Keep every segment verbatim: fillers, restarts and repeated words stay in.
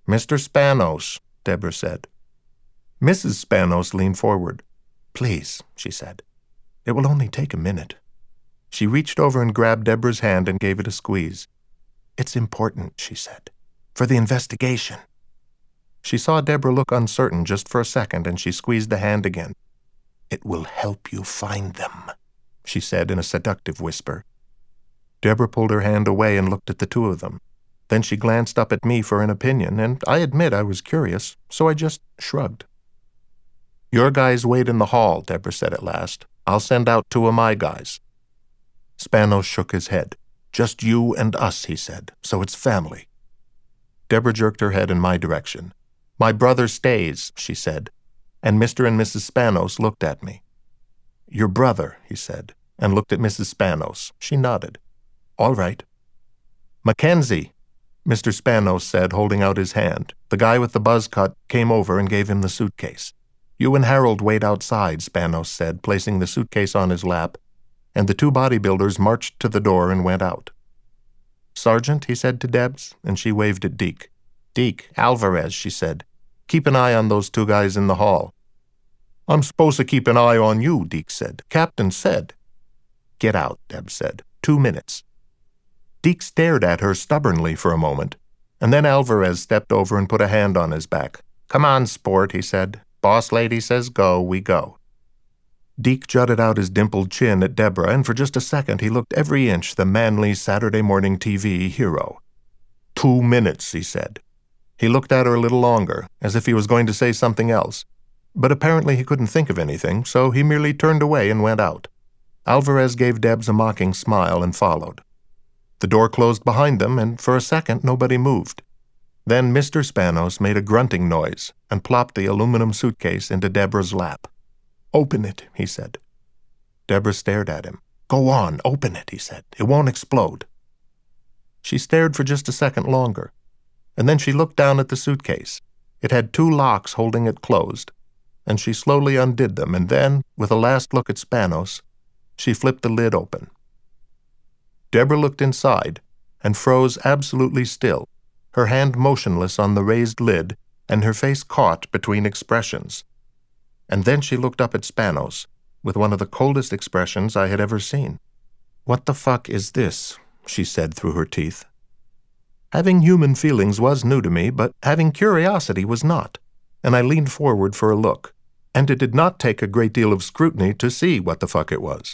Mister Spanos, Deborah said. Missus Spanos leaned forward. Please, she said. It will only take a minute. She reached over and grabbed Deborah's hand and gave it a squeeze. It's important, she said, for the investigation. She saw Deborah look uncertain just for a second, and she squeezed the hand again. It will help you find them, she said in a seductive whisper. Deborah pulled her hand away and looked at the two of them. Then she glanced up at me for an opinion, and I admit I was curious, so I just shrugged. Your guys wait in the hall, Deborah said at last. I'll send out two of my guys. Spanos shook his head. Just you and us, he said, so it's family. Deborah jerked her head in my direction. My brother stays, she said, and Mister and Missus Spanos looked at me. Your brother, he said, and looked at Missus Spanos. She nodded. All right. Mackenzie, Mister Spanos said, holding out his hand. The guy with the buzz cut came over and gave him the suitcase. You and Harold wait outside, Spanos said, placing the suitcase on his lap, and the two bodybuilders marched to the door and went out. Sergeant, he said to Debs, and she waved at Deke. Deke, Alvarez, she said. Keep an eye on those two guys in the hall. I'm supposed to keep an eye on you, Deke said. Captain said. Get out, Debs said. Two minutes. Deke stared at her stubbornly for a moment, and then Alvarez stepped over and put a hand on his back. Come on, sport, he said. Boss lady says go, we go. Deke jutted out his dimpled chin at Deborah, and for just a second he looked every inch the manly Saturday morning T V hero. Two minutes, he said. He looked at her a little longer, as if he was going to say something else, but apparently he couldn't think of anything, so he merely turned away and went out. Alvarez gave Debs a mocking smile and followed. The door closed behind them, and for a second nobody moved. Then Mister Spanos made a grunting noise and plopped the aluminum suitcase into Deborah's lap. Open it, he said. Deborah stared at him. Go on, open it, he said. It won't explode. She stared for just a second longer, and then she looked down at the suitcase. It had two locks holding it closed, and she slowly undid them, and then, with a last look at Spanos, she flipped the lid open. Deborah looked inside and froze absolutely still, her hand motionless on the raised lid and her face caught between expressions. And then she looked up at Spanos with one of the coldest expressions I had ever seen. What the fuck is this? She said through her teeth. Having human feelings was new to me, but having curiosity was not, and I leaned forward for a look, and it did not take a great deal of scrutiny to see what the fuck it was.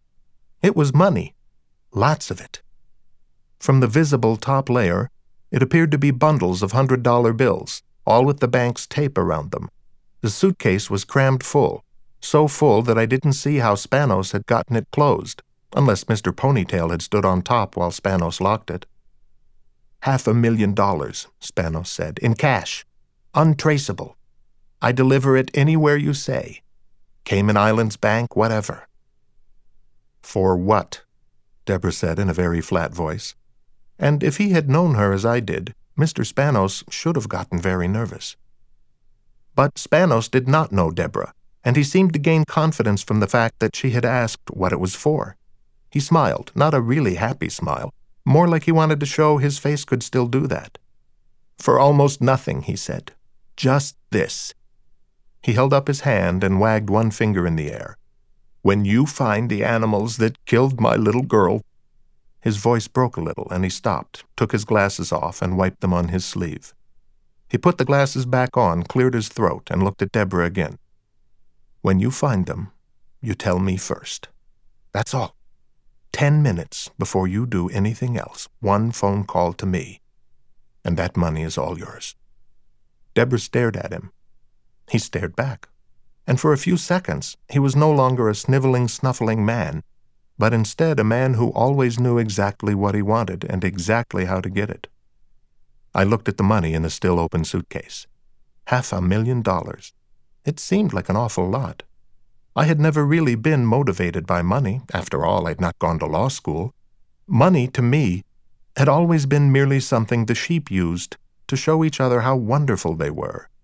It was money. Lots of it. From the visible top layer, it appeared to be bundles of hundred-dollar bills, all with the bank's tape around them. The suitcase was crammed full, so full that I didn't see how Spanos had gotten it closed, unless Mister Ponytail had stood on top while Spanos locked it. Half a million dollars, Spanos said, in cash. Untraceable. I deliver it anywhere you say. Cayman Islands Bank, whatever. For what? Deborah said in a very flat voice. And if he had known her as I did, Mister Spanos should have gotten very nervous. But Spanos did not know Deborah, and he seemed to gain confidence from the fact that she had asked what it was for. He smiled, not a really happy smile, more like he wanted to show his face could still do that. For almost nothing, he said. Just this. He held up his hand and wagged one finger in the air. When you find the animals that killed my little girl... His voice broke a little, and he stopped, took his glasses off, and wiped them on his sleeve. He put the glasses back on, cleared his throat, and looked at Deborah again. When you find them, you tell me first. That's all. Ten minutes before you do anything else, one phone call to me, and that money is all yours. Deborah stared at him. He stared back, and for a few seconds he was no longer a sniveling, snuffling man, but instead a man who always knew exactly what he wanted and exactly how to get it. I looked at the money in the still open suitcase. Half a million dollars. It seemed like an awful lot. I had never really been motivated by money. After all, I'd not gone to law school. Money, to me, had always been merely something the sheep used to show each other how wonderful they were.